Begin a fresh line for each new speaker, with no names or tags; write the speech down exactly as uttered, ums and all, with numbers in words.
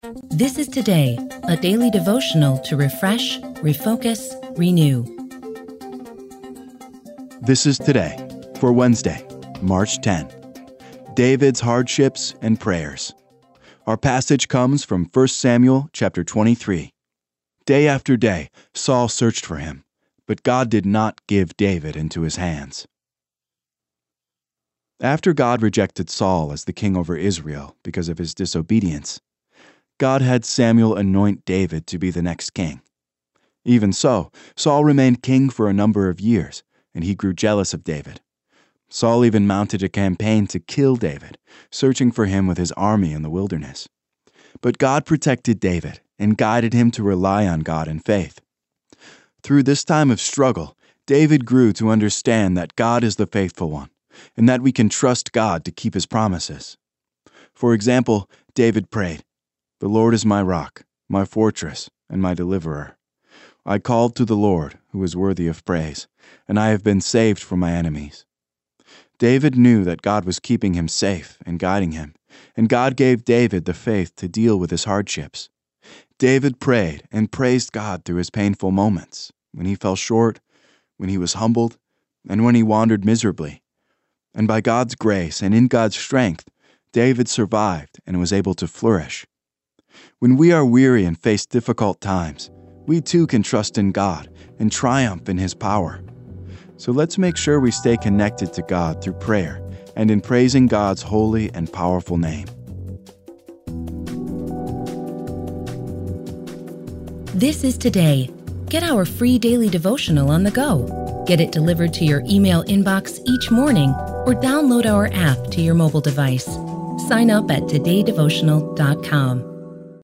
This is Today, a daily devotional to refresh, refocus, renew.
This is Today for Wednesday, March tenth. David's hardships and prayers. Our passage comes from First Samuel chapter twenty-three. Day after day, Saul searched for him, but God did not give David into his hands. After God rejected Saul as the king over Israel because of his disobedience, God had Samuel anoint David to be the next king. Even so, Saul remained king for a number of years, and he grew jealous of David. Saul even mounted a campaign to kill David, searching for him with his army in the wilderness. But God protected David and guided him to rely on God in faith. Through this time of struggle, David grew to understand that God is the faithful one, and that we can trust God to keep his promises. For example, David prayed, "The Lord is my rock, my fortress, and my deliverer. I called to the Lord, who is worthy of praise, and I have been saved from my enemies." David knew that God was keeping him safe and guiding him, and God gave David the faith to deal with his hardships. David prayed and praised God through his painful moments, when he fell short, when he was humbled, and when he wandered miserably. And by God's grace and in God's strength, David survived and was able to flourish. When we are weary and face difficult times, we too can trust in God and triumph in His power. So let's make sure we stay connected to God through prayer and in praising God's holy and powerful name.
This is Today. Get our free daily devotional on the go. Get it delivered to your email inbox each morning or download our app to your mobile device. Sign up at today devotional dot com.